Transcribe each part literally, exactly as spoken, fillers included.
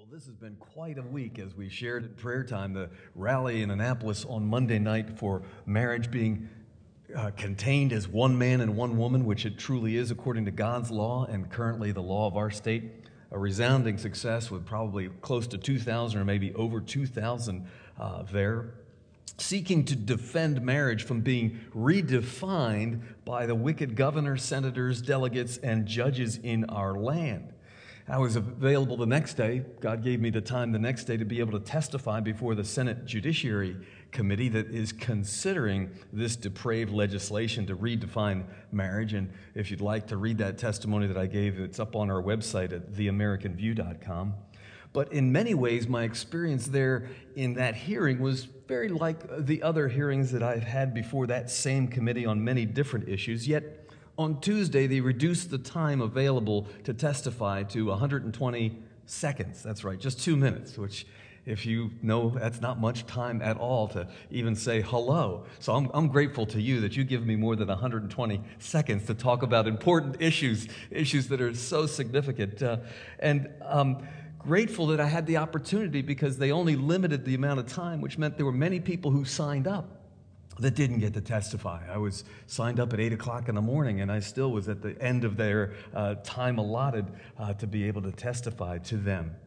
Well, this has been quite a week as we shared at prayer time, the rally in Annapolis on Monday night for marriage being uh, contained as one man and one woman, which it truly is according to God's law and currently the law of our state. A resounding success with probably close to two thousand or maybe over two thousand uh, there, seeking to defend marriage from being redefined by the wicked governors, senators, delegates, and judges in our land. I was available the next day. God gave me the time the next day to be able to testify before the Senate Judiciary Committee that is considering this depraved legislation to redefine marriage. And if you'd like to read that testimony that I gave, it's up on our website at the american view dot com. But in many ways, my experience there in that hearing was very like the other hearings that I've had before that same committee on many different issues, yet on Tuesday, they reduced the time available to testify to one hundred twenty seconds. That's right, just two minutes, which, if you know, that's not much time at all to even say hello. So I'm, I'm grateful to you that you give me more than one hundred twenty seconds to talk about important issues, issues that are so significant. Uh, and um, grateful that I had the opportunity because they only limited the amount of time, which meant there were many people who signed up that didn't get to testify. I was signed up at eight o'clock in the morning, and I still was at the end of their uh, time allotted uh, to be able to testify to them.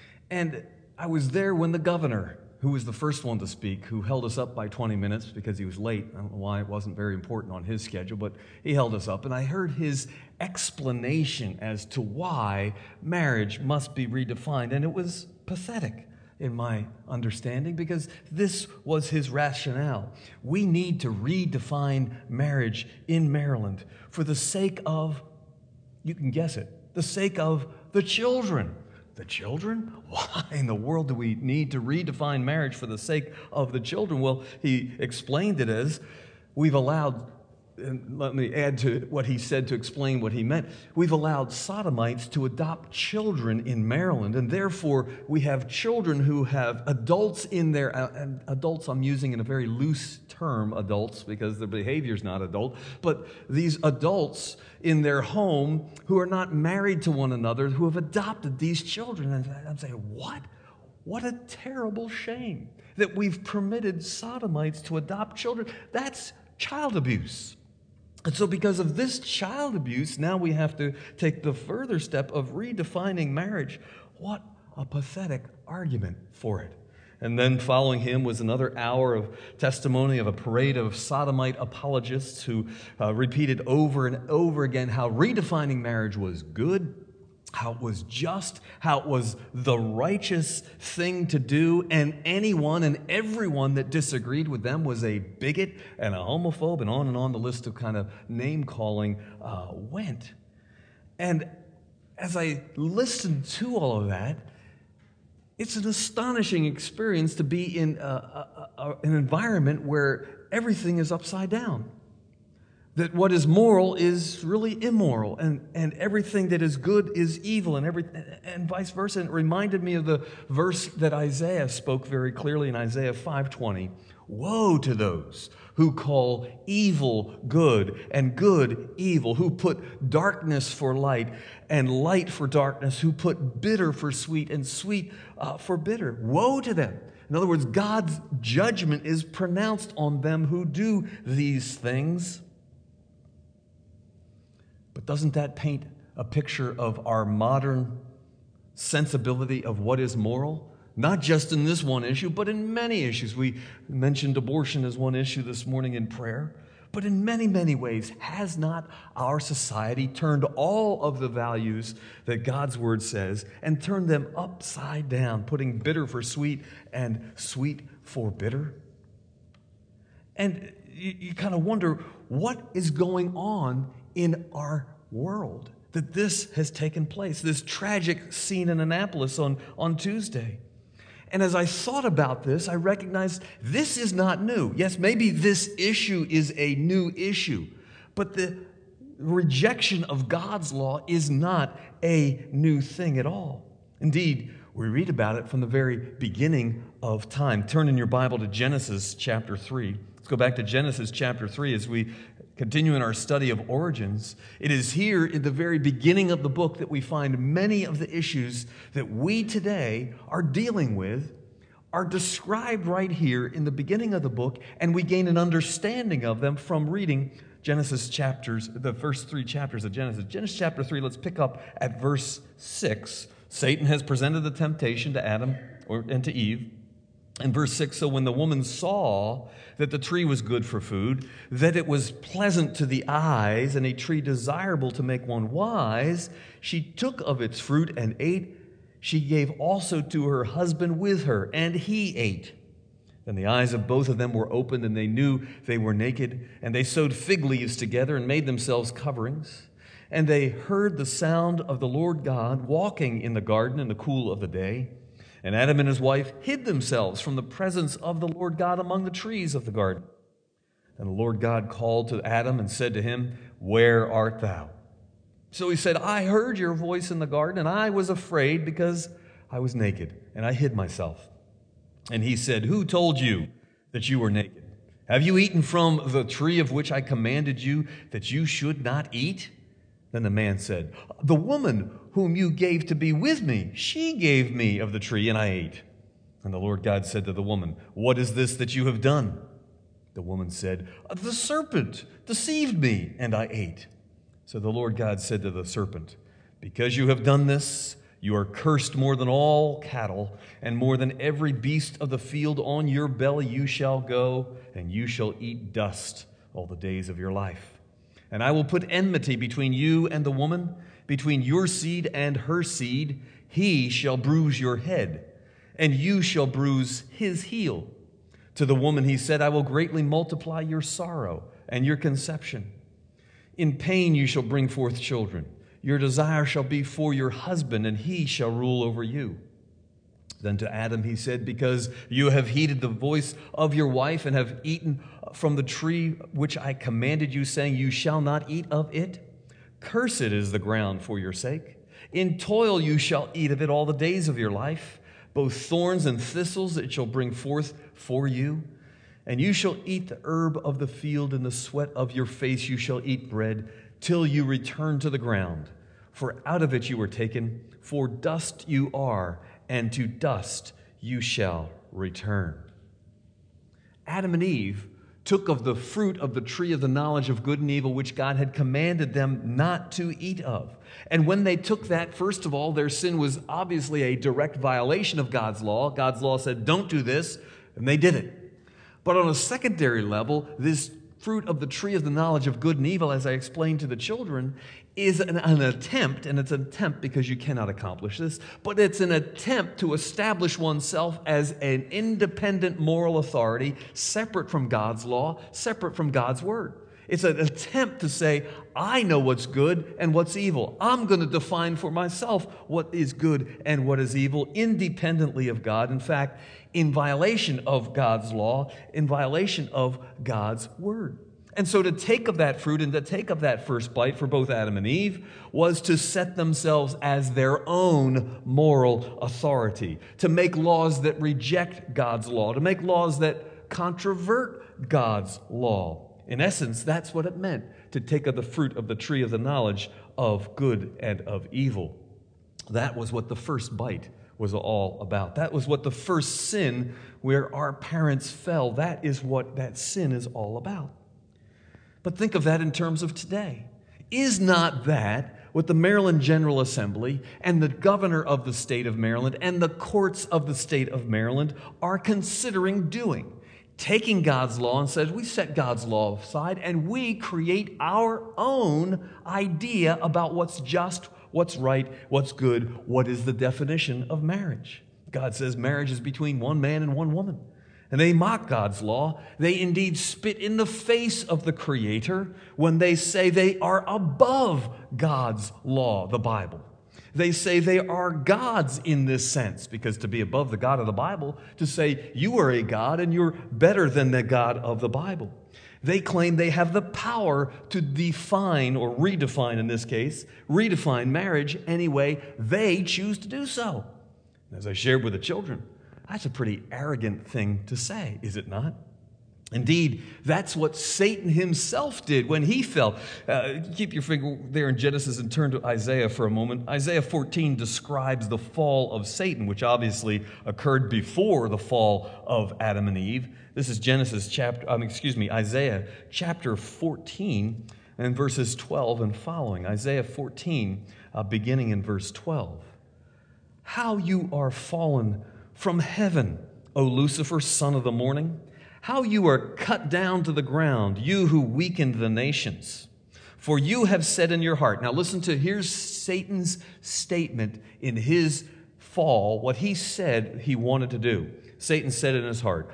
And I was there when the governor, who was the first one to speak, who held us up by twenty minutes because he was late. I don't know why, it wasn't very important on his schedule, but he held us up, and I heard his explanation as to why marriage must be redefined, and it was pathetic in my understanding, because this was his rationale. We need to redefine marriage in Maryland for the sake of, you can guess it, the sake of the children. The children? Why in the world do we need to redefine marriage for the sake of the children? Well, he explained it as we've allowed, and let me add to what he said to explain what he meant. We've allowed sodomites to adopt children in Maryland, and therefore we have children who have adults in their, and adults I'm using in a very loose term, adults, because their behavior's not adult, but these adults in their home who are not married to one another, who have adopted these children. And I'm saying, what? What a terrible shame that we've permitted sodomites to adopt children. That's child abuse. And so because of this child abuse, now we have to take the further step of redefining marriage. What a pathetic argument for it. And then following him was another hour of testimony of a parade of sodomite apologists who uh, repeated over and over again how redefining marriage was good, how it was just, how it was the righteous thing to do, and anyone and everyone that disagreed with them was a bigot and a homophobe, and on and on the list of kind of name-calling uh, went. And as I listened to all of that, it's an astonishing experience to be in a, a, a, an environment where everything is upside down. That what is moral is really immoral, and, and everything that is good is evil, and every and vice versa. And it reminded me of the verse that Isaiah spoke very clearly in Isaiah five twenty. Woe to those who call evil good and good evil, who put darkness for light and light for darkness, who put bitter for sweet and sweet uh, for bitter. Woe to them. In other words, God's judgment is pronounced on them who do these things. But doesn't that paint a picture of our modern sensibility of what is moral? Not just in this one issue, but in many issues. We mentioned abortion as one issue this morning in prayer. But in many, many ways, has not our society turned all of the values that God's Word says and turned them upside down, putting bitter for sweet and sweet for bitter? And you, you kind of wonder, what is going on in our world that this has taken place, this tragic scene in Annapolis on, on Tuesday? And as I thought about this, I recognized this is not new. Yes, maybe this issue is a new issue, but the rejection of God's law is not a new thing at all. Indeed, we read about it from the very beginning of time. Turn in your Bible to Genesis chapter three. Let's go back to Genesis chapter three as we continue in our study of origins. It is here in the very beginning of the book that we find many of the issues that we today are dealing with are described right here in the beginning of the book, and we gain an understanding of them from reading Genesis chapters, the first three chapters of Genesis. Genesis chapter three, let's pick up at verse six. Satan has presented the temptation to Adam or, and to Eve. In verse six, so when the woman saw that the tree was good for food, that it was pleasant to the eyes, and a tree desirable to make one wise, she took of its fruit and ate. She gave also to her husband with her, and he ate. Then the eyes of both of them were opened, and they knew they were naked, and they sewed fig leaves together and made themselves coverings. And they heard the sound of the Lord God walking in the garden in the cool of the day. And Adam and his wife hid themselves from the presence of the Lord God among the trees of the garden. And the Lord God called to Adam and said to him, "Where art thou?" So he said, "I heard your voice in the garden, and I was afraid because I was naked, and I hid myself." And he said, "Who told you that you were naked? Have you eaten from the tree of which I commanded you that you should not eat?" Then the man said, "The woman whom you gave to be with me, she gave me of the tree, and I ate." And the Lord God said to the woman, "What is this that you have done?" The woman said, "The serpent deceived me, and I ate." So the Lord God said to the serpent, "Because you have done this, you are cursed more than all cattle, and more than every beast of the field. On your belly you shall go, and you shall eat dust all the days of your life. And I will put enmity between you and the woman, between your seed and her seed. He shall bruise your head, and you shall bruise his heel." To the woman he said, "I will greatly multiply your sorrow and your conception. In pain you shall bring forth children. Your desire shall be for your husband, and he shall rule over you." Then to Adam he said, "Because you have heeded the voice of your wife and have eaten from the tree which I commanded you, saying, 'You shall not eat of it,' cursed is the ground for your sake. In toil you shall eat of it all the days of your life. Both thorns and thistles it shall bring forth for you. And you shall eat the herb of the field, in the sweat of your face you shall eat bread, till you return to the ground. For out of it you were taken, for dust you are, and to dust you shall return." Adam and Eve took of the fruit of the tree of the knowledge of good and evil, which God had commanded them not to eat of. And when they took that, first of all, their sin was obviously a direct violation of God's law. God's law said, "Don't do this," and they did it. But on a secondary level, this fruit of the tree of the knowledge of good and evil, as I explained to the children, is an, an attempt, and it's an attempt because you cannot accomplish this, but it's an attempt to establish oneself as an independent moral authority, separate from God's law, separate from God's word. It's an attempt to say, I know what's good and what's evil. I'm going to define for myself what is good and what is evil, independently of God. In fact, in violation of God's law, in violation of God's word. And so to take of that fruit and to take of that first bite for both Adam and Eve was to set themselves as their own moral authority, to make laws that reject God's law, to make laws that controvert God's law. In essence, that's what it meant to take of the fruit of the tree of the knowledge of good and of evil. That was what the first bite was all about. That was what the first sin where our parents fell, that is what that sin is all about. But think of that in terms of today. Is not that what the Maryland General Assembly and the governor of the state of Maryland and the courts of the state of Maryland are considering doing? Taking God's law and says, we set God's law aside and we create our own idea about what's just, what's right, what's good, what is the definition of marriage. God says marriage is between one man and one woman. And they mock God's law. They indeed spit in the face of the Creator when they say they are above God's law, the Bible. They say they are gods in this sense, because to be above the God of the Bible, to say you are a God and you're better than the God of the Bible. They claim they have the power to define, or redefine in this case, redefine marriage any way they choose to do so. As I shared with the children, that's a pretty arrogant thing to say, is it not? Indeed, that's what Satan himself did when he fell. Uh, keep your finger there in Genesis and turn to Isaiah for a moment. Isaiah fourteen describes the fall of Satan, which obviously occurred before the fall of Adam and Eve. This is Genesis chapter, um, excuse me, Isaiah chapter fourteen and verses twelve and following. Isaiah fourteen, uh, beginning in verse twelve. How you are fallen from heaven, O Lucifer, son of the morning! How you are cut down to the ground, you who weakened the nations. For you have said in your heart, now listen to, here's Satan's statement in his fall, what he said he wanted to do. Satan said in his heart,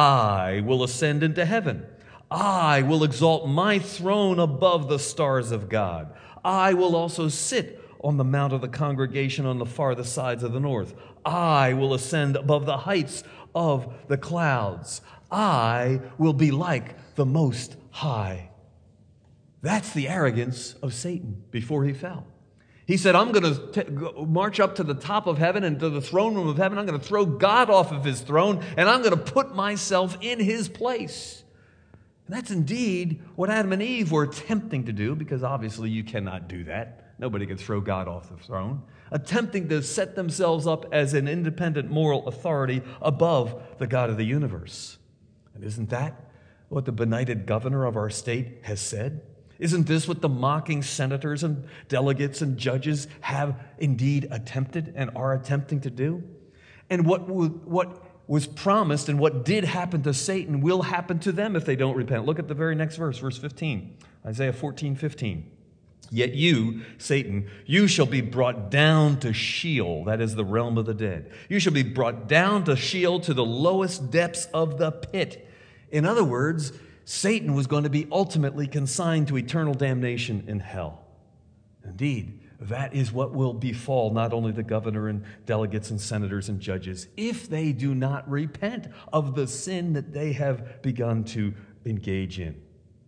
I will ascend into heaven. I will exalt my throne above the stars of God. I will also sit on the mount of the congregation on the farthest sides of the north. I will ascend above the heights of the clouds. I will be like the Most High. That's the arrogance of Satan before he fell. He said, I'm going to march up to the top of heaven and to the throne room of heaven. I'm going to throw God off of his throne, and I'm going to put myself in his place. And that's indeed what Adam and Eve were attempting to do, because obviously you cannot do that. Nobody can throw God off the throne. Attempting to set themselves up as an independent moral authority above the God of the universe. And isn't that what the benighted governor of our state has said? Isn't this what the mocking senators and delegates and judges have indeed attempted and are attempting to do? And what, what was promised and what did happen to Satan will happen to them if they don't repent. Look at the very next verse, verse fifteen, Isaiah fourteen, fifteen. Yet you, Satan, you shall be brought down to Sheol, that is the realm of the dead. You shall be brought down to Sheol, to the lowest depths of the pit. In other words, Satan was going to be ultimately consigned to eternal damnation in hell. Indeed, that is what will befall not only the governor and delegates and senators and judges, if they do not repent of the sin that they have begun to engage in.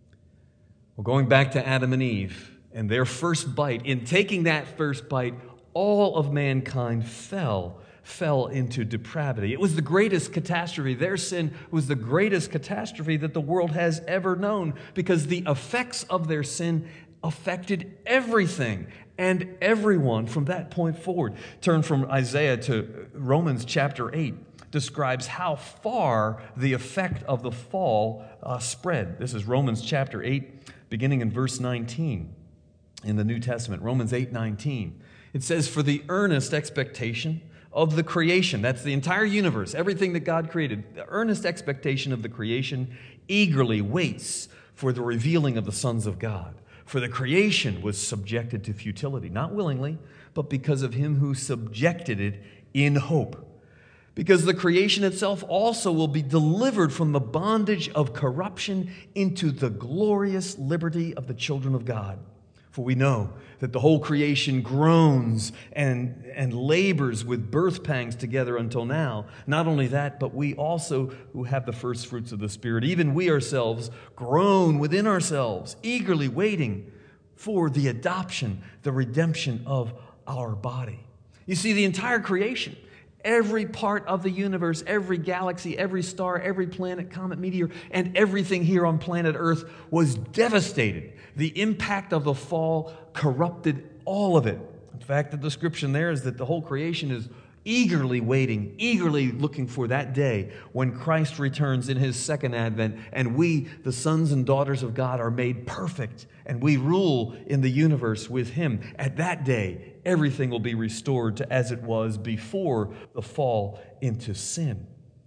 Well, going back to Adam and Eve, and their first bite, in taking that first bite, all of mankind fell, fell into depravity. It was the greatest catastrophe. Their sin was the greatest catastrophe that the world has ever known, because the effects of their sin affected everything and everyone from that point forward. Turn from Isaiah to Romans chapter eight. Describes how far the effect of the fall uh, spread. This is Romans chapter eight, beginning in verse nineteen. In the New Testament, Romans eight nineteen. It says, for the earnest expectation of the creation, that's the entire universe, everything that God created, the earnest expectation of the creation eagerly waits for the revealing of the sons of God. For the creation was subjected to futility, not willingly, but because of him who subjected it in hope. Because the creation itself also will be delivered from the bondage of corruption into the glorious liberty of the children of God. For we know that the whole creation groans and, and labors with birth pangs together until now. Not only that, but we also who have the first fruits of the Spirit, even we ourselves groan within ourselves, eagerly waiting for the adoption, the redemption of our body. You see, the entire creation, every part of the universe, every galaxy, every star, every planet, comet, meteor, and everything here on planet Earth was devastated. The impact of the fall corrupted all of it. In fact, the description there is that the whole creation is eagerly waiting, eagerly looking for that day when Christ returns in his second advent, and we, the sons and daughters of God, are made perfect, and we rule in the universe with him. At that day, everything will be restored to as it was before the fall into sin.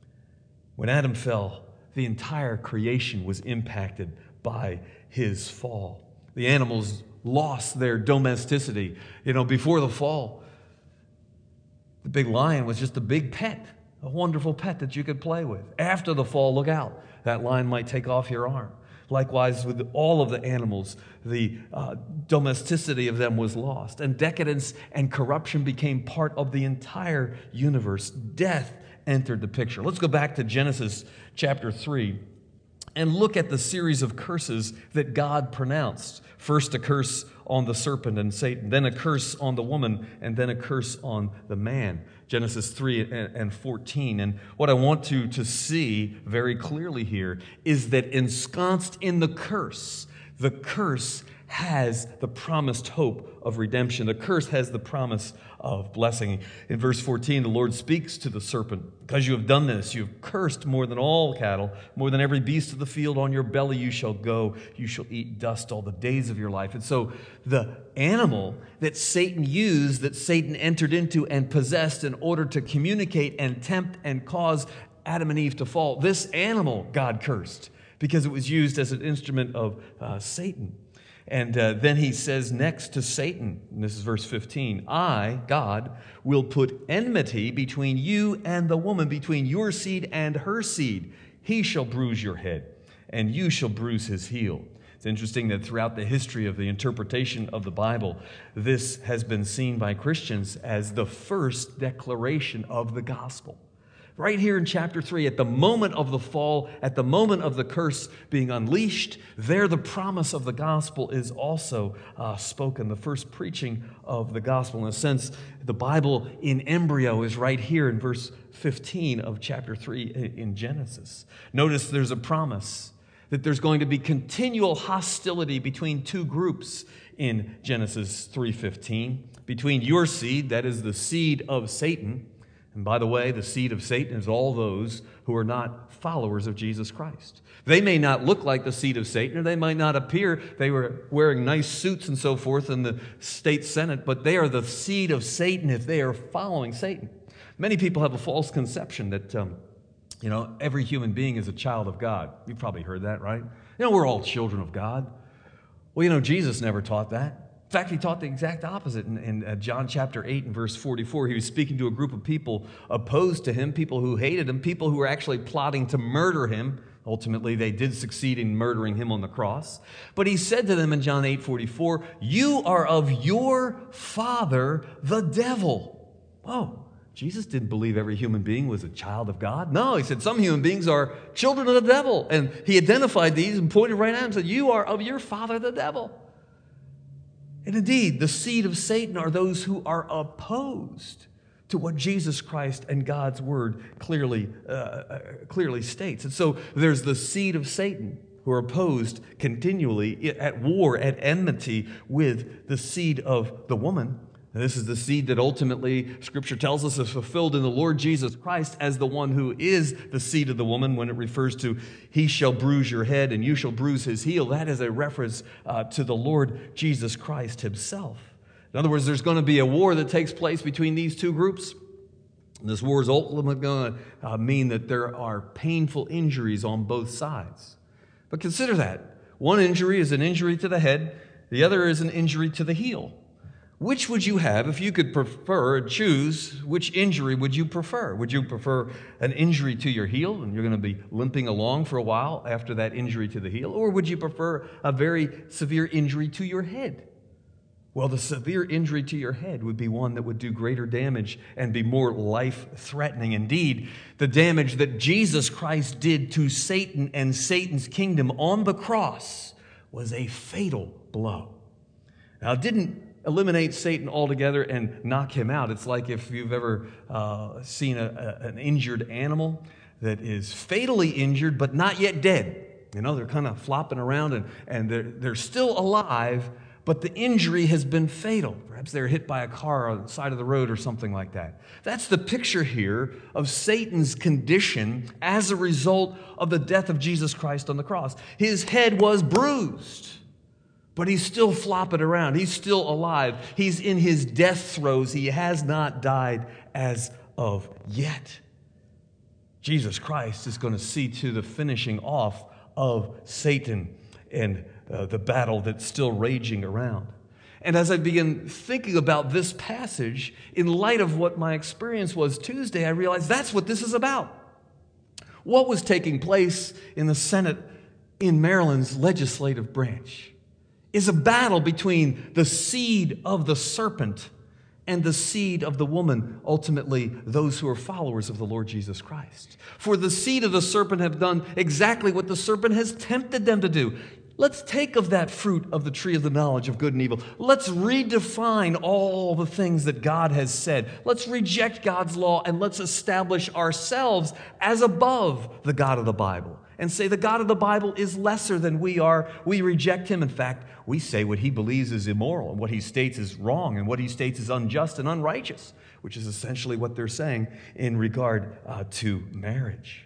When Adam fell, the entire creation was impacted by his fall. The animals lost their domesticity. You know, before the fall, the big lion was just a big pet, a wonderful pet that you could play with. After the fall, look out. That lion might take off your arm. Likewise, with all of the animals, the uh, domesticity of them was lost. And decadence and corruption became part of the entire universe. Death entered the picture. Let's go back to Genesis chapter three and look at the series of curses that God pronounced. First a curse on the serpent and Satan, then a curse on the woman, and then a curse on the man. Genesis three and fourteen. And what I want to, to see very clearly here is that ensconced in the curse, the curse has the promised hope of redemption. The curse has the promise of blessing. In verse fourteen, the Lord speaks to the serpent, because you have done this, you have cursed more than all cattle, more than every beast of the field. On your belly you shall go, you shall eat dust all the days of your life. And so the animal that Satan used, that Satan entered into and possessed in order to communicate and tempt and cause Adam and Eve to fall, this animal God cursed because it was used as an instrument of uh, Satan. And uh, then he says next to Satan, and this is verse fifteen, I, God, will put enmity between you and the woman, between your seed and her seed. He shall bruise your head, and you shall bruise his heel. It's interesting that throughout the history of the interpretation of the Bible, this has been seen by Christians as the first declaration of the gospel. Right here in chapter three, at the moment of the fall, at the moment of the curse being unleashed, there the promise of the gospel is also uh, spoken, the first preaching of the gospel. In a sense, the Bible in embryo is right here in verse fifteen of chapter three in Genesis. Notice there's a promise that there's going to be continual hostility between two groups in Genesis three fifteen, between your seed, that is the seed of Satan. And by the way, the seed of Satan is all those who are not followers of Jesus Christ. They may not look like the seed of Satan, or they might not appear, they were wearing nice suits and so forth in the state senate, but they are the seed of Satan if they are following Satan. Many people have a false conception that, um, you know, every human being is a child of God. You've probably heard that, right? You know, we're all children of God. Well, you know, Jesus never taught that. In fact, he taught the exact opposite in, in uh, John chapter eight and verse forty-four. He was speaking to a group of people opposed to him, people who hated him, people who were actually plotting to murder him. Ultimately, they did succeed in murdering him on the cross. But he said to them in John eight forty-four, you are of your father, the devil. Whoa, Jesus didn't believe every human being was a child of God. No, he said some human beings are children of the devil. And he identified these and pointed right at them and said, you are of your father, the devil. And indeed, the seed of Satan are those who are opposed to what Jesus Christ and God's word clearly, uh, clearly states. And so there's the seed of Satan who are opposed continually, at war, at enmity with the seed of the woman. And this is the seed that ultimately, Scripture tells us, is fulfilled in the Lord Jesus Christ as the one who is the seed of the woman. When it refers to, he shall bruise your head and you shall bruise his heel, that is a reference uh, to the Lord Jesus Christ himself. In other words, there's going to be a war that takes place between these two groups. And this war is ultimately going to uh, mean that there are painful injuries on both sides. But consider that. One injury is an injury to the head. The other is an injury to the heel. Which would you have if you could prefer, choose, which injury would you prefer? Would you prefer an injury to your heel and you're going to be limping along for a while after that injury to the heel? Or would you prefer a very severe injury to your head? Well, the severe injury to your head would be one that would do greater damage and be more life-threatening. Indeed, the damage that Jesus Christ did to Satan and Satan's kingdom on the cross was a fatal blow. Now, it didn't eliminate Satan altogether and knock him out. It's like if you've ever uh, seen a, a, an injured animal that is fatally injured but not yet dead. You know, they're kind of flopping around and, and they're, they're still alive, but the injury has been fatal. Perhaps they're hit by a car on the side of the road or something like that. That's the picture here of Satan's condition as a result of the death of Jesus Christ on the cross. His head was bruised, but he's still flopping around. He's still alive. He's in his death throes. He has not died as of yet. Jesus Christ is going to see to the finishing off of Satan and uh, the battle that's still raging around. And as I begin thinking about this passage, in light of what my experience was Tuesday, I realized that's what this is about. What was taking place in the Senate in Maryland's legislative branch is a battle between the seed of the serpent and the seed of the woman, ultimately those who are followers of the Lord Jesus Christ. For the seed of the serpent have done exactly what the serpent has tempted them to do. Let's take of that fruit of the tree of the knowledge of good and evil. Let's redefine all the things that God has said. Let's reject God's law and let's establish ourselves as above the God of the Bible and say the God of the Bible is lesser than we are. We reject him. In fact, we say what he believes is immoral and what he states is wrong and what he states is unjust and unrighteous, which is essentially what they're saying in regard uh, to marriage.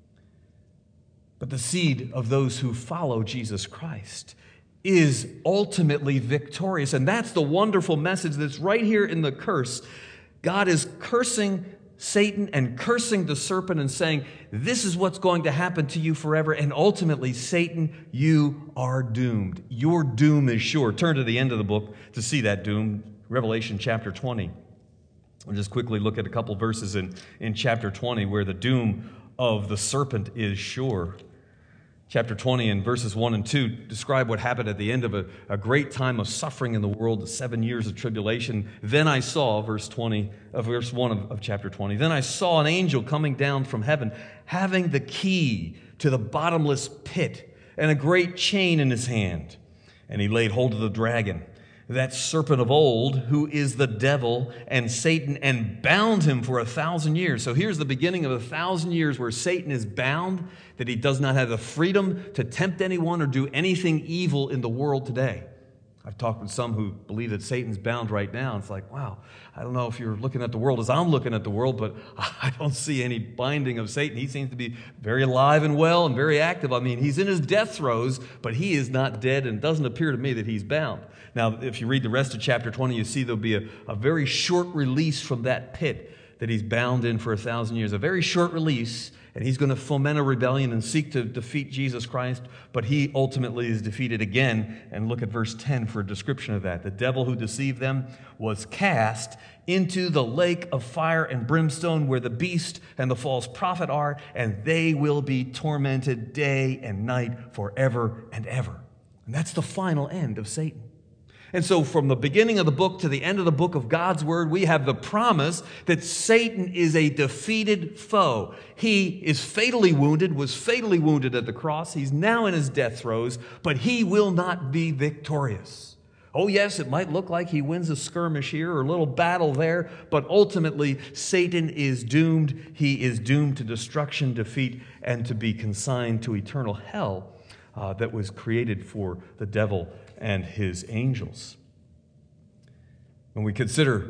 But the seed of those who follow Jesus Christ is ultimately victorious. And that's the wonderful message that's right here in the curse. God is cursing Satan and cursing the serpent and saying, this is what's going to happen to you forever. And ultimately, Satan, you are doomed. Your doom is sure. Turn to the end of the book to see that doom, Revelation chapter twenty. We'll just quickly look at a couple verses in, in chapter twenty where the doom of the serpent is sure. Chapter twenty and verses one and two describe what happened at the end of a, a great time of suffering in the world, the seven years of tribulation. Then I saw, verse twenty, uh, verse one of, of chapter twenty, then I saw an angel coming down from heaven, having the key to the bottomless pit and a great chain in his hand. And he laid hold of the dragon, that serpent of old, who is the devil and Satan, and bound him for a thousand years. So here's the beginning of a thousand years where Satan is bound, that he does not have the freedom to tempt anyone or do anything evil in the world today. I've talked with some who believe that Satan's bound right now. It's like, wow, I don't know if you're looking at the world as I'm looking at the world, but I don't see any binding of Satan. He seems to be very alive and well and very active. I mean, he's in his death throes, but he is not dead, and it doesn't appear to me that he's bound. Now, if you read the rest of chapter twenty, you see there'll be a, a very short release from that pit that he's bound in for a thousand years. A very short release, and he's going to foment a rebellion and seek to defeat Jesus Christ, but he ultimately is defeated again. And look at verse ten for a description of that. The devil who deceived them was cast into the lake of fire and brimstone where the beast and the false prophet are, and they will be tormented day and night forever and ever. And that's the final end of Satan. And so from the beginning of the book to the end of the book of God's Word, we have the promise that Satan is a defeated foe. He is fatally wounded, was fatally wounded at the cross. He's now in his death throes, but he will not be victorious. Oh yes, it might look like he wins a skirmish here or a little battle there, but ultimately Satan is doomed. He is doomed to destruction, defeat, and to be consigned to eternal hell uh, that was created for the devil and his angels. When we consider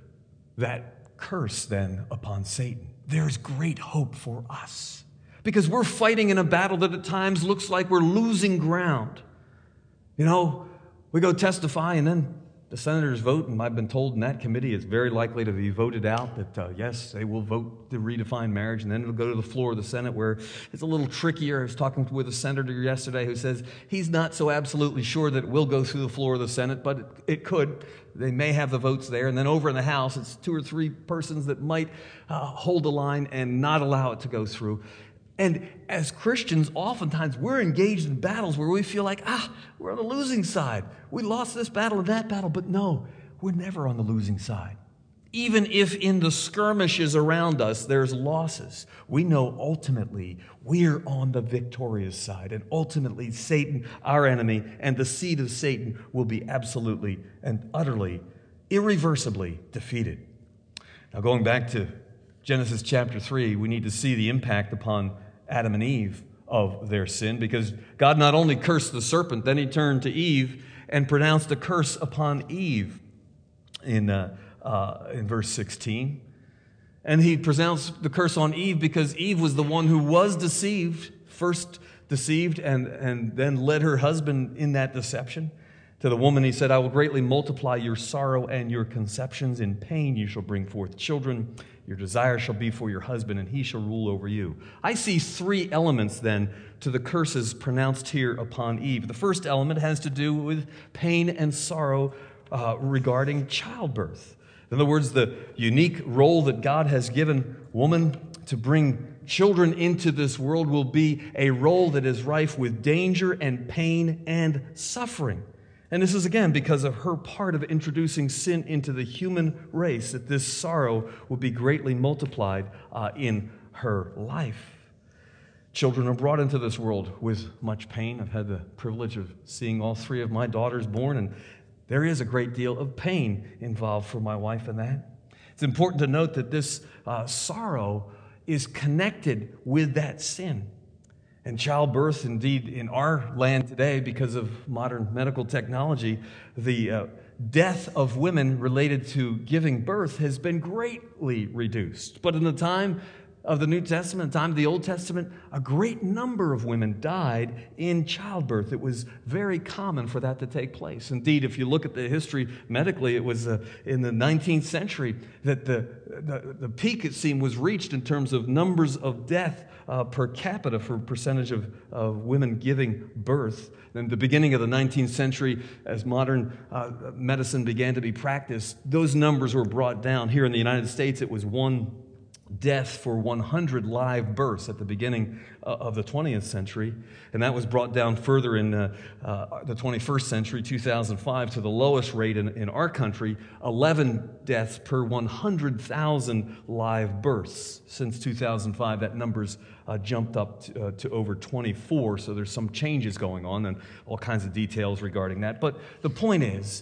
that curse then upon Satan, there's great hope for us because we're fighting in a battle that at times looks like we're losing ground. You know, we go testify and then the senators vote, and I've been told in that committee it's very likely to be voted out that, uh, yes, they will vote to redefine marriage, and then it'll go to the floor of the Senate where it's a little trickier. I was talking with a senator yesterday who says he's not so absolutely sure that it will go through the floor of the Senate, but it, it could. They may have the votes there, and then over in the House, it's two or three persons that might uh, hold the line and not allow it to go through. And as Christians, oftentimes we're engaged in battles where we feel like, ah, we're on the losing side. We lost this battle and that battle. But no, we're never on the losing side. Even if in the skirmishes around us there's losses, we know ultimately we're on the victorious side. And ultimately Satan, our enemy, and the seed of Satan will be absolutely and utterly, irreversibly defeated. Now going back to Genesis chapter three, we need to see the impact upon Adam and Eve of their sin, because God not only cursed the serpent, then he turned to Eve and pronounced a curse upon Eve in, uh, uh, in verse sixteen. And he pronounced the curse on Eve because Eve was the one who was deceived, first deceived, and, and then led her husband in that deception. To the woman he said, I will greatly multiply your sorrow and your conceptions. In pain you shall bring forth children. Your desire shall be for your husband, and he shall rule over you. I see three elements then to the curses pronounced here upon Eve. The first element has to do with pain and sorrow uh, regarding childbirth. In other words, the unique role that God has given woman to bring children into this world will be a role that is rife with danger and pain and suffering. And this is, again, because of her part of introducing sin into the human race, that this sorrow will be greatly multiplied uh, in her life. Children are brought into this world with much pain. I've had the privilege of seeing all three of my daughters born, and there is a great deal of pain involved for my wife in that. It's important to note that this uh, sorrow is connected with that sin. And childbirth, indeed, in our land today, because of modern medical technology, the uh, death of women related to giving birth has been greatly reduced. But in the time of the New Testament, the time of the Old Testament, a great number of women died in childbirth. It was very common for that to take place. Indeed, if you look at the history medically, it was uh, in the nineteenth century that the, the, the peak, it seemed, was reached in terms of numbers of death uh, per capita for percentage of, of women giving birth. In the beginning of the nineteenth century, as modern uh, medicine began to be practiced, those numbers were brought down. Here in the United States, it was one death for one hundred live births at the beginning uh, of the twentieth century. And that was brought down further in uh, uh, the twenty-first century, two thousand five, to the lowest rate in, in our country, eleven deaths per one hundred thousand live births. Since two thousand five, that number's uh, jumped up to, uh, to over twenty-four, so there's some changes going on and all kinds of details regarding that. But the point is,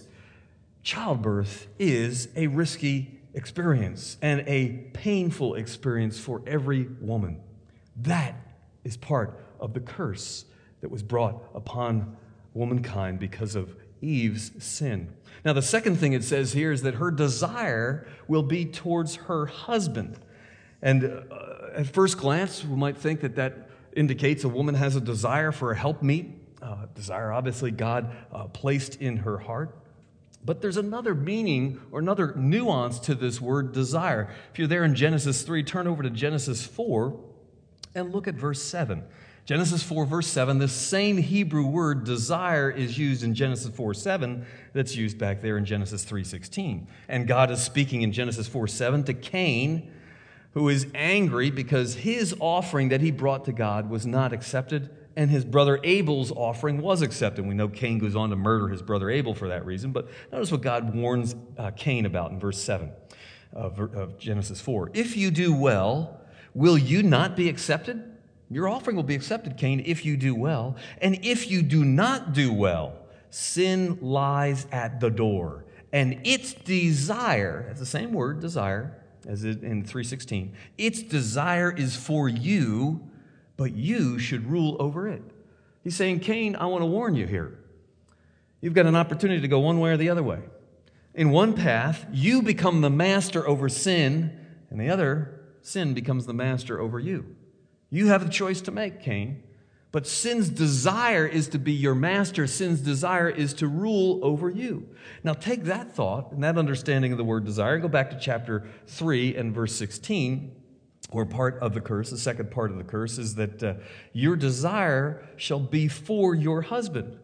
childbirth is a risky experience and a painful experience for every woman. That is part of the curse that was brought upon womankind because of Eve's sin. Now, the second thing it says here is that her desire will be towards her husband. And uh, at first glance, we might think that that indicates a woman has a desire for a helpmeet, uh, desire obviously God uh, placed in her heart. But there's another meaning or another nuance to this word desire. If you're there in Genesis three, turn over to Genesis four and look at verse seven. Genesis four, verse seven, this same Hebrew word desire is used in Genesis four seven that's used back there in Genesis three sixteen. And God is speaking in Genesis four seven to Cain, who is angry because his offering that he brought to God was not accepted, and his brother Abel's offering was accepted. We know Cain goes on to murder his brother Abel for that reason, but notice what God warns uh, Cain about in verse seven of, of Genesis four. If you do well, will you not be accepted? Your offering will be accepted, Cain, if you do well. And if you do not do well, sin lies at the door, and its desire, that's the same word, desire, as in three sixteen, its desire is for you, but you should rule over it. He's saying, Cain, I want to warn you here. You've got an opportunity to go one way or the other way. In one path, you become the master over sin, and the other, sin becomes the master over you. You have the choice to make, Cain. But sin's desire is to be your master. Sin's desire is to rule over you. Now take that thought and that understanding of the word desire and go back to chapter three and verse sixteen. Where part of the curse, the second part of the curse, is that uh, your desire shall be for your husband.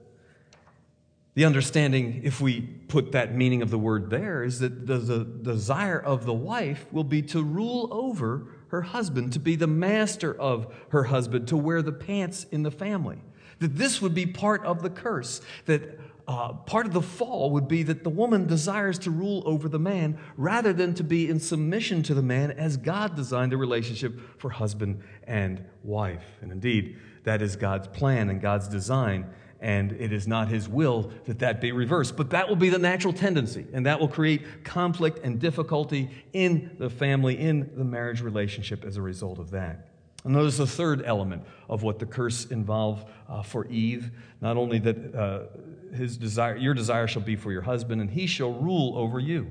The understanding, if we put that meaning of the word there, is that the, the desire of the wife will be to rule over her husband, to be the master of her husband, to wear the pants in the family. That this would be part of the curse, that Uh, part of the fall would be that the woman desires to rule over the man rather than to be in submission to the man as God designed the relationship for husband and wife. And indeed, that is God's plan and God's design, and it is not His will that that be reversed. But that will be the natural tendency, and that will create conflict and difficulty in the family, in the marriage relationship as a result of that. And notice the third element of what the curse involved uh, for Eve, not only that uh, his desire, your desire shall be for your husband, and he shall rule over you.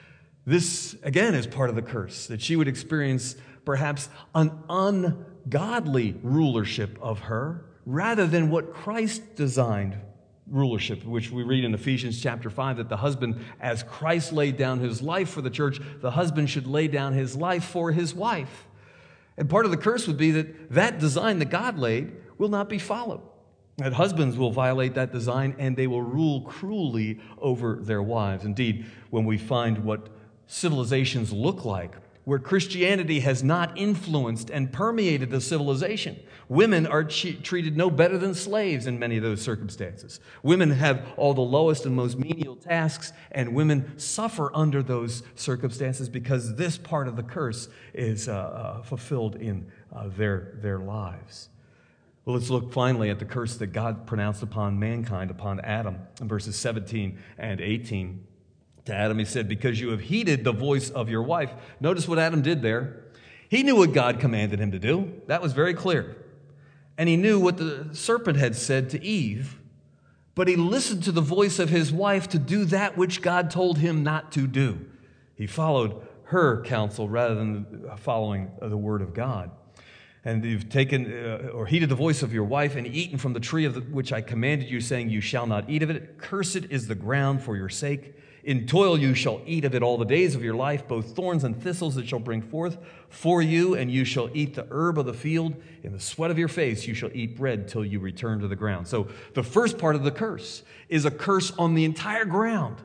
This, again, is part of the curse, that she would experience perhaps an ungodly rulership of her, rather than what Christ designed rulership, which we read in Ephesians chapter five, that the husband, as Christ laid down his life for the church, the husband should lay down his life for his wife. And part of the curse would be that that design that God laid will not be followed. That husbands will violate that design and they will rule cruelly over their wives. Indeed, when we find what civilizations look like, where Christianity has not influenced and permeated the civilization, women are che- treated no better than slaves in many of those circumstances. Women have all the lowest and most menial tasks, and women suffer under those circumstances because this part of the curse is uh, uh, fulfilled in uh, their, their lives. Well, let's look finally at the curse that God pronounced upon mankind, upon Adam, in verses seventeen and eighteen. To Adam he said, because you have heeded the voice of your wife. Notice what Adam did there. He knew what God commanded him to do. That was very clear. And he knew what the serpent had said to Eve, but he listened to the voice of his wife to do that which God told him not to do. He followed her counsel rather than following the word of God. And you've taken uh, or heeded the voice of your wife and eaten from the tree of the, which I commanded you, saying, you shall not eat of it. Cursed is the ground for your sake. In toil you shall eat of it all the days of your life, both thorns and thistles it shall bring forth for you, and you shall eat the herb of the field. In the sweat of your face you shall eat bread till you return to the ground. So the first part of the curse is a curse on the entire ground.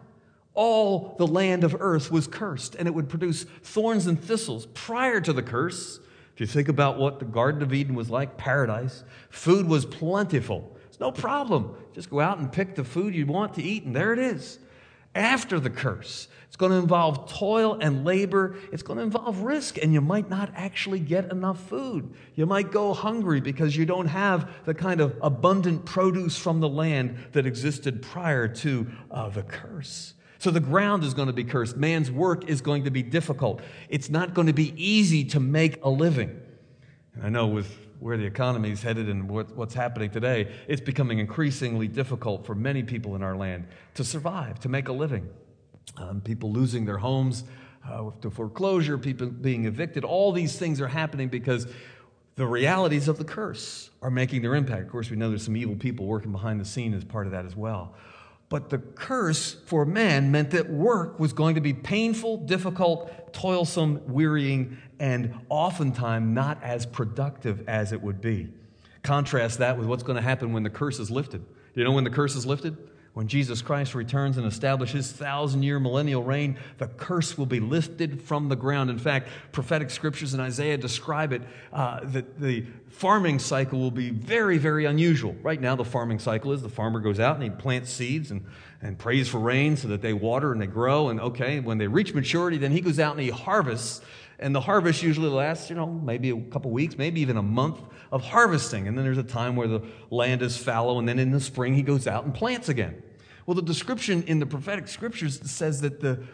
All the land of earth was cursed, and it would produce thorns and thistles. Prior to the curse, if you think about what the Garden of Eden was like, paradise, food was plentiful. It's no problem. Just go out and pick the food you want to eat, and there it is. After the curse, it's going to involve toil and labor. It's going to involve risk, and you might not actually get enough food. You might go hungry because you don't have the kind of abundant produce from the land that existed prior to uh, the curse. So the ground is going to be cursed. Man's work is going to be difficult. It's not going to be easy to make a living. And I know with where the economy is headed and what, what's happening today, it's becoming increasingly difficult for many people in our land to survive, to make a living. Um, people losing their homes uh, to foreclosure, people being evicted. All these things are happening because the realities of the curse are making their impact. Of course, we know there's some evil people working behind the scene as part of that as well. But the curse for man meant that work was going to be painful, difficult, toilsome, wearying, and oftentimes not as productive as it would be. Contrast that with what's going to happen when the curse is lifted. Do you know when the curse is lifted? When Jesus Christ returns and establishes his thousand-year millennial reign, the curse will be lifted from the ground. In fact, prophetic scriptures in Isaiah describe it, uh, that the farming cycle will be very, very unusual. Right now, the farming cycle is the farmer goes out and he plants seeds and, and prays for rain so that they water and they grow. And okay, when they reach maturity, then he goes out and he harvests. And the harvest usually lasts, you know, maybe a couple weeks, maybe even a month of harvesting. And then there's a time where the land is fallow, and then in the spring he goes out and plants again. Well, the description in the prophetic scriptures says that the,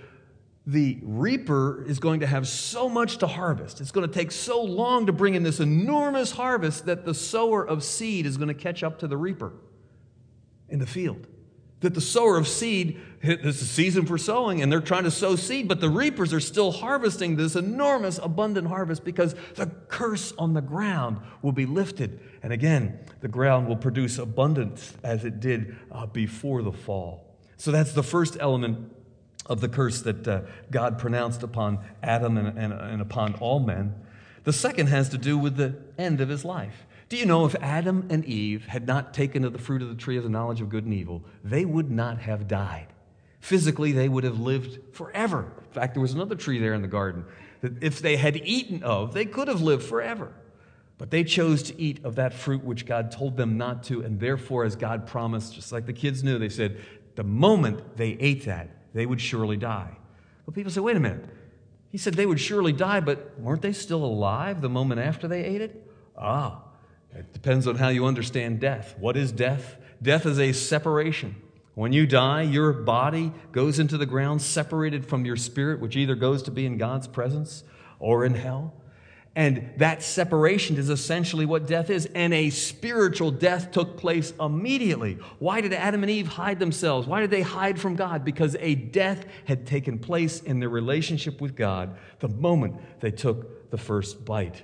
the reaper is going to have so much to harvest. It's going to take so long to bring in this enormous harvest that the sower of seed is going to catch up to the reaper in the field. That the sower of seed, this is season for sowing, and they're trying to sow seed, but the reapers are still harvesting this enormous, abundant harvest because the curse on the ground will be lifted. And again, the ground will produce abundance as it did uh, before the fall. So that's the first element of the curse that uh, God pronounced upon Adam and, and, and upon all men. The second has to do with the end of his life. Do you know if Adam and Eve had not taken of the fruit of the tree of the knowledge of good and evil, they would not have died. Physically, they would have lived forever. In fact, there was another tree there in the garden that if they had eaten of, they could have lived forever. But they chose to eat of that fruit which God told them not to, and therefore, as God promised, just like the kids knew, they said, the moment they ate that, they would surely die. Well, people say, wait a minute. He said they would surely die, but weren't they still alive the moment after they ate it? Ah, it depends on how you understand death. What is death? Death is a separation. When you die, your body goes into the ground separated from your spirit, which either goes to be in God's presence or in hell. And that separation is essentially what death is. And a spiritual death took place immediately. Why did Adam and Eve hide themselves? Why did they hide from God? Because a death had taken place in their relationship with God the moment they took the first bite.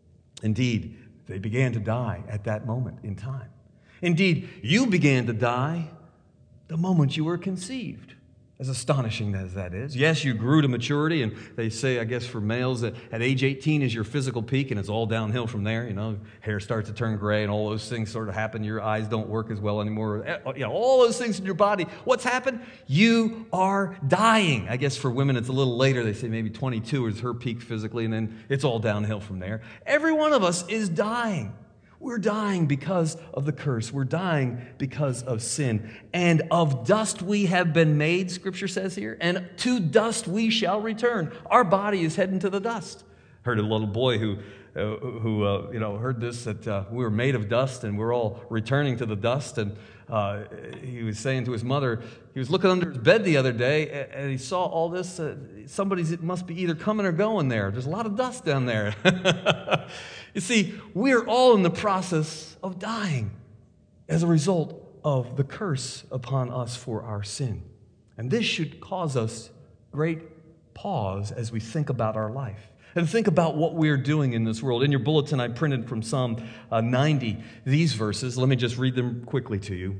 Indeed, they began to die at that moment in time. Indeed, you began to die the moment you were conceived. As astonishing as that is. Yes, you grew to maturity, and they say, I guess for males, that at age eighteen is your physical peak, and it's all downhill from there. You know, hair starts to turn gray, and all those things sort of happen. Your eyes don't work as well anymore. You know, all those things in your body. What's happened? You are dying. I guess for women, it's a little later. They say maybe twenty-two is her peak physically, and then it's all downhill from there. Every one of us is dying. We're dying because of the curse. We're dying because of sin. And of dust we have been made, Scripture says here, and to dust we shall return. Our body is heading to the dust. Heard a little boy who uh, who uh, you know heard this, that uh, we were made of dust and we're all returning to the dust. And uh, he was saying to his mother, he was looking under his bed the other day and he saw all this. Uh, somebody's it must be either coming or going there. There's a lot of dust down there. You see, we're all in the process of dying as a result of the curse upon us for our sin. And this should cause us great pause as we think about our life and think about what we're doing in this world. In your bulletin, I printed from Psalm uh, ninety these verses. Let me just read them quickly to you.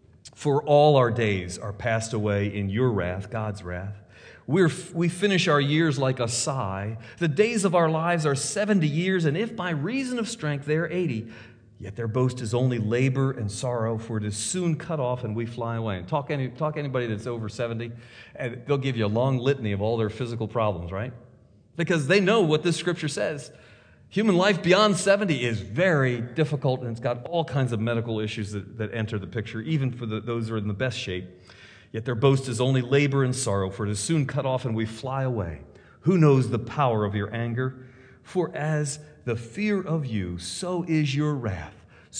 For all our days are passed away in your wrath, God's wrath. We're, we finish our years like a sigh. The days of our lives are seventy years, and if by reason of strength they are eighty, yet their boast is only labor and sorrow, for it is soon cut off and we fly away. And talk any talk anybody that's over seventy, and they'll give you a long litany of all their physical problems, right? Because they know what this scripture says. Human life beyond seventy is very difficult, and it's got all kinds of medical issues that, that enter the picture, even for the, those who are in the best shape. Yet their boast is only labor and sorrow, for it is soon cut off and we fly away. Who knows the power of your anger? For as the fear of you, so is your wrath.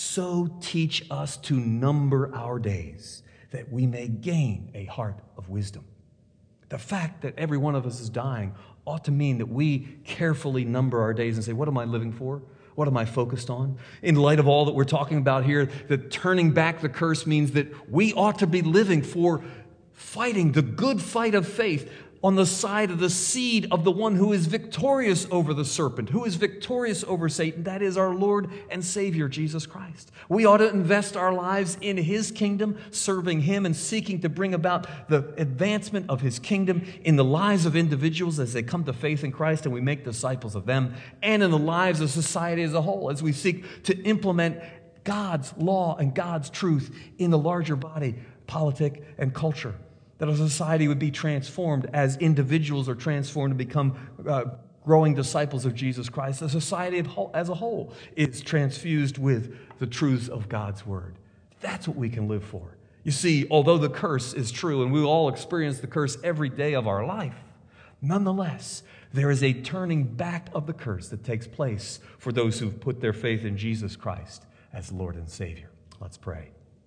So teach us to number our days, that we may gain a heart of wisdom. The fact that every one of us is dying ought to mean that we carefully number our days and say, what am I living for? What am I focused on? In light of all that we're talking about here, that turning back the curse means that we ought to be living for fighting the good fight of faith on the side of the seed of the one who is victorious over the serpent, who is victorious over Satan. That is our Lord and Savior, Jesus Christ. We ought to invest our lives in His kingdom, serving Him and seeking to bring about the advancement of His kingdom in the lives of individuals as they come to faith in Christ and we make disciples of them, and in the lives of society as a whole as we seek to implement God's law and God's truth in the larger body, politic, and culture. That a society would be transformed as individuals are transformed to become uh, growing disciples of Jesus Christ. A society as a whole is transfused with the truths of God's word. That's what we can live for. You see, although the curse is true, and we all experience the curse every day of our life, nonetheless, there is a turning back of the curse that takes place for those who've put their faith in Jesus Christ as Lord and Savior. Let's pray.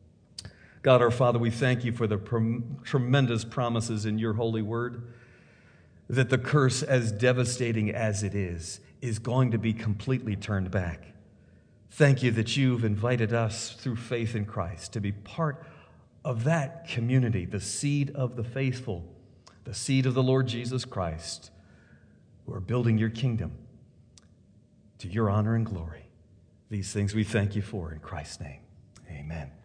God, our Father, we thank you for the prom- tremendous promises in your holy word, that the curse, as devastating as it is, is going to be completely turned back. Thank you that you've invited us through faith in Christ to be part of that community, the seed of the faithful, the seed of the Lord Jesus Christ, who are building your kingdom to your honor and glory. These things we thank you for in Christ's name. Amen.